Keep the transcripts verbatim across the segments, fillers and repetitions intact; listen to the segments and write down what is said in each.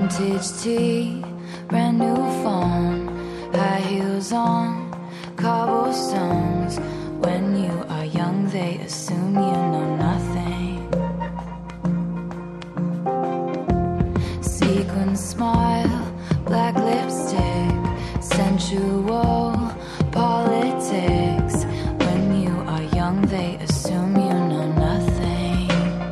Vintage tea, brand new phone, high heels on, cobblestones. When you are young, they assume you know nothing. Sequin smile, black lipstick, sensual politics. When you are young, they assume you know nothing.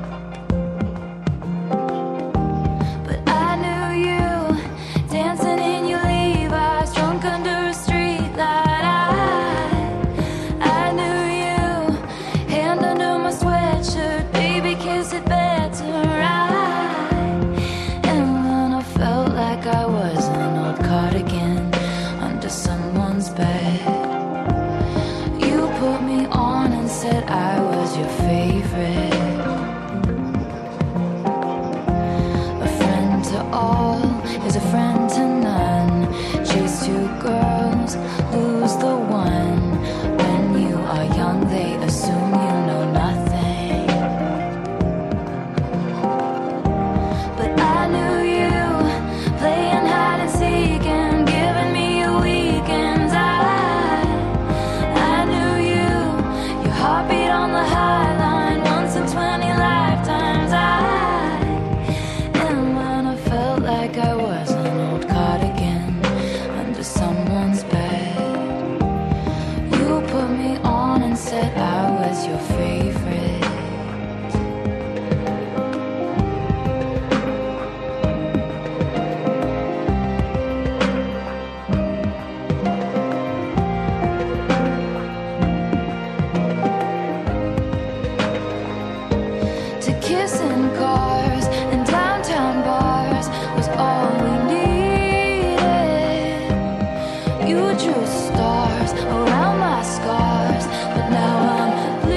But I knew you dancing in your Levi's, drunk under a street light. I, I knew you, hand under my sweatshirt, baby kiss it better. I, and when I felt like I was an old cardigan under someone's bed, you put me on and said I was your favorite. A friend to all is a friend to none. Chase two girls, lose the one. When you are young, they assume you know nothing. But I knew you, playing hide and seek and giving me your weekends. I, I knew you, your heartbeat on the high line, once in twenty lifetimes. I, and when I felt like I was an old cardigan under someone's bed, you put me on and said I was your favorite. To kiss in cars and downtown bars was all we needed. You drew stars around my scars, but now I'm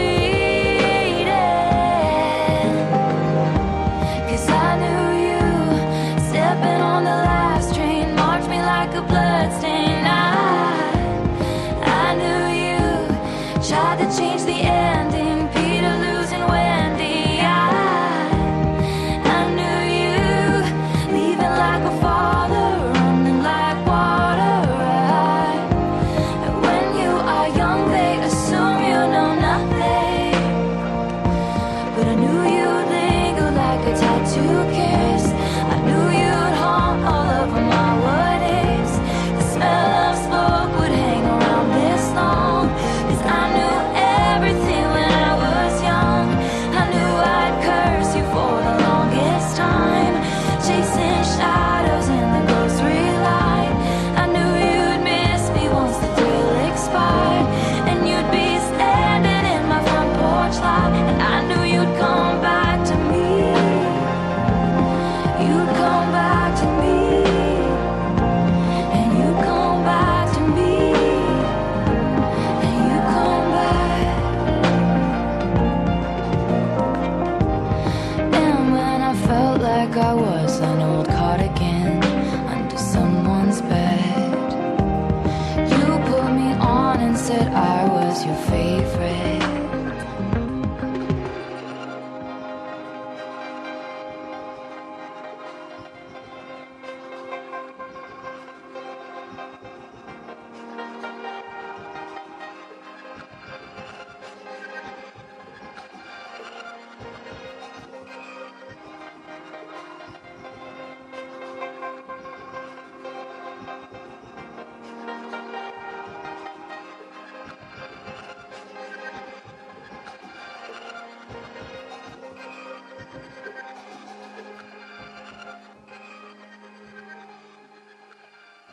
bleeding. 'Cause I knew you, stepping on the last train, marked me like a bloodstain. I, I knew you, tried to change the ending, Peter losing Wendy. I, I knew you, leaving like a father, running like water. I, and when you are young, they assume you know nothing. But I knew you'd linger like a tattoo kiss. I knew you'd haunt all over my what ifs. The smell of smoke would hang around this long. 'Cause I knew everything when I was young. I knew I'd curse you for the longest time, chasing shadows in the grocery line. I knew you'd miss me once the thrill expired, and you'd be standing in my front porch light. And I knew you'd come back to me. You'd come back to me. And you come back to me. And you come back. And when I felt like I was an old